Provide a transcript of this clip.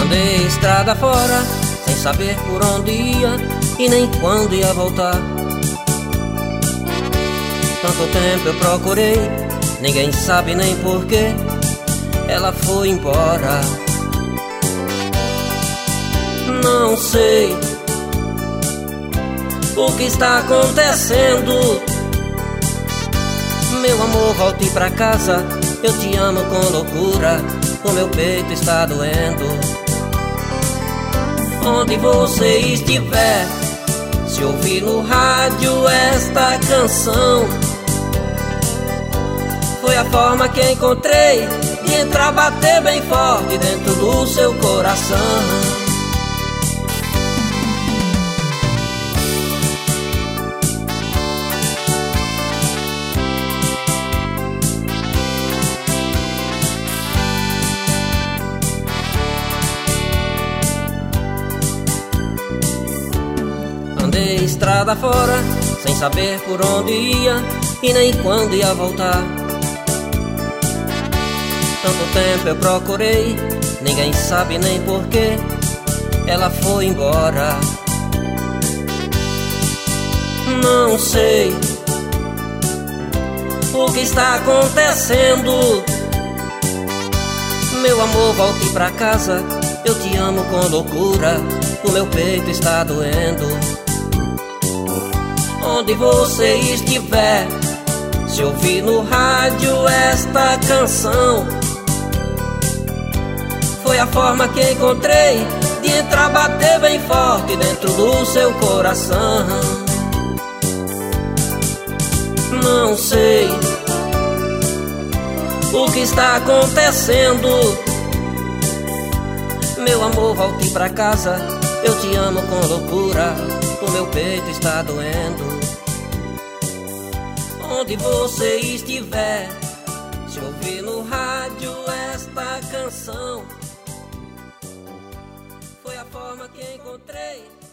Andei estrada fora, sem saber por onde ia e nem quando ia voltar. Tanto tempo eu procurei, ninguém sabe nem porquê ela foi embora. Não sei o que está acontecendo. Meu amor, volte pra casa, eu te amo com loucura, o meu peito está doendo. Onde você estiver, se ouvir no rádio esta canção, foi a forma que encontrei de entrar, bater bem forte dentro do seu coração. Andei estrada fora, sem saber por onde ia e nem quando ia voltar. Tanto tempo eu procurei, ninguém sabe nem porquê ela foi embora. Não sei o que está acontecendo. Meu amor, volte pra casa, eu te amo com loucura, o meu peito está doendo. Onde você estiver, se ouvir no rádio esta canção, foi a forma que encontrei de entrar, bater bem forte dentro do seu coração. Não sei o que está acontecendo. Meu amor, volte pra casa, eu te amo com loucura, o meu peito está doendo. Onde você estiver, se ouvir no rádio esta canção, foi a forma que encontrei